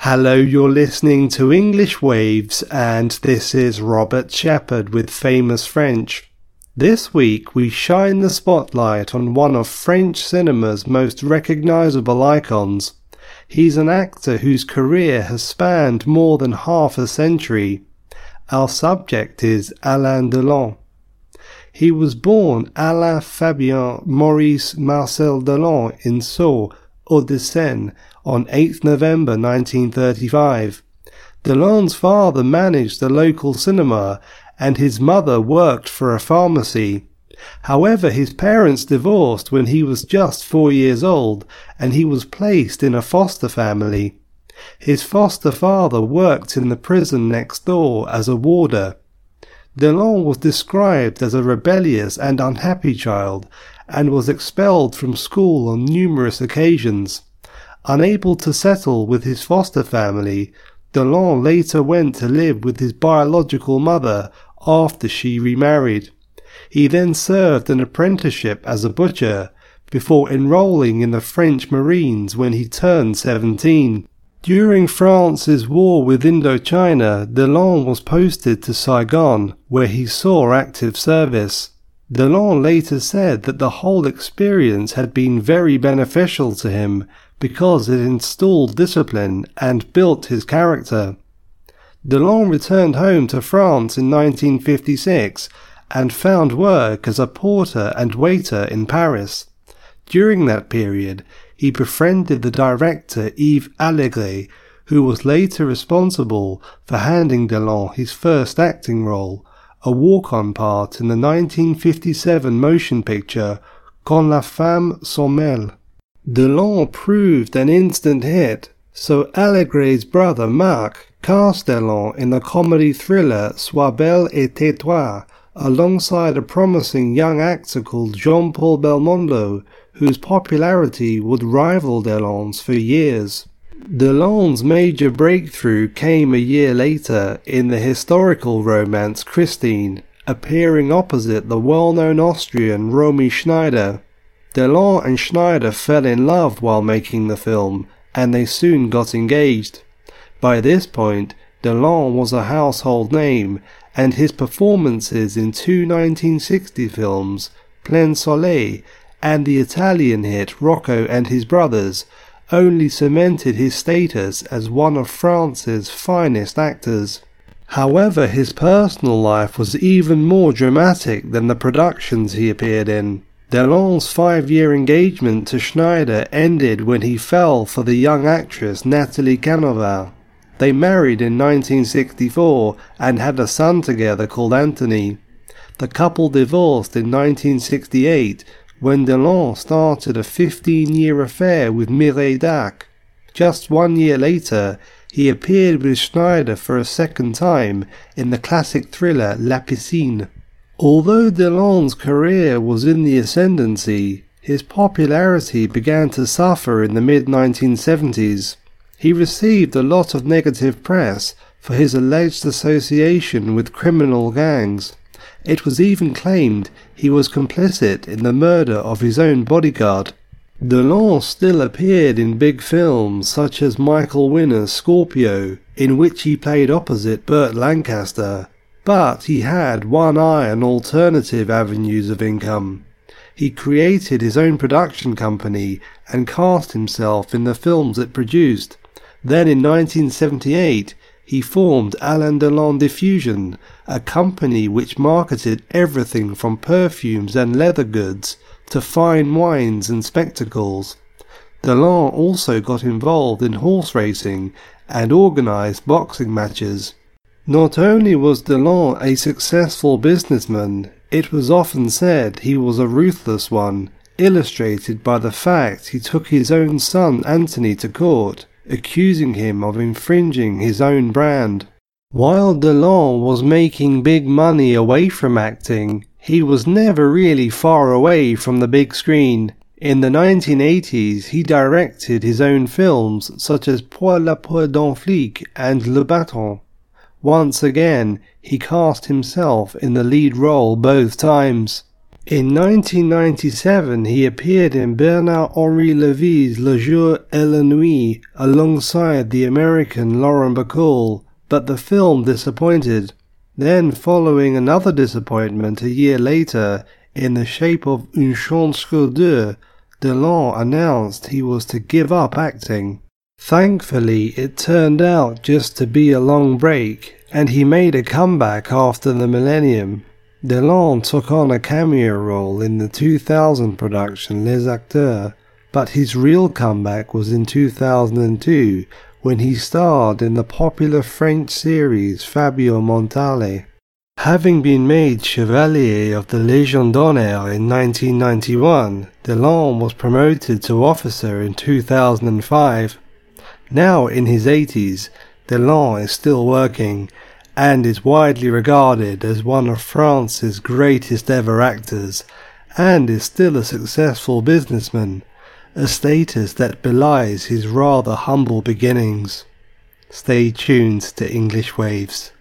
Hello, you're listening to English Waves, and this is Robert Shepherd with Famous French. This week we shine the spotlight on one of French cinema's most recognizable icons. He's an actor whose career has spanned more than half a century. Our subject is Alain Delon. He was born Alain Fabien Maurice Marcel Delon in Sceaux, Hauts-de-Seine, on 8 November 1935. Delon's father managed the local cinema and his mother worked for a pharmacy. However, his parents divorced when he was just 4 years old and he was placed in a foster family. His foster father worked in the prison next door as a warder. Delon was described as a rebellious and unhappy child and was expelled from school on numerous occasions. Unable to settle with his foster family, Delon later went to live with his biological mother after she remarried. He then served an apprenticeship as a butcher before enrolling in the French Marines when he turned 17. During France's war with Indochina, Delon was posted to Saigon, where he saw active service. Delon later said that the whole experience had been very beneficial to him because it installed discipline and built his character. Delon returned home to France in 1956 and found work as a porter and waiter in Paris. During that period, he befriended the director Yves Allégret, who was later responsible for handing Delon his first acting role, a walk-on part in the 1957 motion picture Quand la femme s'en mêle. Delon proved an instant hit, so Allégret's brother Marc cast Delon in the comedy thriller Sois belle et tais-toi, alongside a promising young actor called Jean-Paul Belmondo, whose popularity would rival Delon's for years. Delon's major breakthrough came a year later in the historical romance Christine, appearing opposite the well-known Austrian Romy Schneider. Delon and Schneider fell in love while making the film, and they soon got engaged. By this point, Delon was a household name, and his performances in two 1960 films, Plein Soleil and the Italian hit Rocco and His Brothers, only cemented his status as one of France's finest actors. However, his personal life was even more dramatic than the productions he appeared in. Delon's 5-year engagement to Schneider ended when he fell for the young actress Nathalie Canavan. They married in 1964 and had a son together called Anthony. The couple divorced in 1968 when Delon started a 15-year affair with Mireille Dac. Just 1 year later, he appeared with Schneider for a second time in the classic thriller La Piscine. Although Delon's career was in the ascendancy, his popularity began to suffer in the mid-1970s. He received a lot of negative press for his alleged association with criminal gangs. It was even claimed he was complicit in the murder of his own bodyguard. Delon still appeared in big films such as Michael Winner's Scorpio, in which he played opposite Burt Lancaster, but he had one eye on alternative avenues of income. He created his own production company and cast himself in the films it produced. Then in 1978, he formed Alain Delon Diffusion, a company which marketed everything from perfumes and leather goods to fine wines and spectacles. Delon also got involved in horse racing and organized boxing matches. Not only was Delon a successful businessman, it was often said he was a ruthless one, illustrated by the fact he took his own son Anthony to court, accusing him of infringing his own brand. While Delon was making big money away from acting, he was never really far away from the big screen. In the 1980s, he directed his own films such as Pour la Peau d'un Flic and Le Battant. Once again, he cast himself in the lead role both times. In 1997 he appeared in Bernard-Henri Lévy's Le Jour et la Nuit alongside the American Lauren Bacall, but the film disappointed. Then, following another disappointment a year later in The Shape of Une Chance sur Deux, Delon announced he was to give up acting. Thankfully, it turned out just to be a long break, and he made a comeback after the millennium. Delon took on a cameo role in the 2000 production Les Acteurs, but his real comeback was in 2002 when he starred in the popular French series Fabio Montale. Having been made Chevalier of the Légion d'honneur in 1991, Delon was promoted to officer in 2005. Now in his 80s, Delon is still working and is widely regarded as one of France's greatest ever actors, and is still a successful businessman, a status that belies his rather humble beginnings. Stay tuned to English Waves.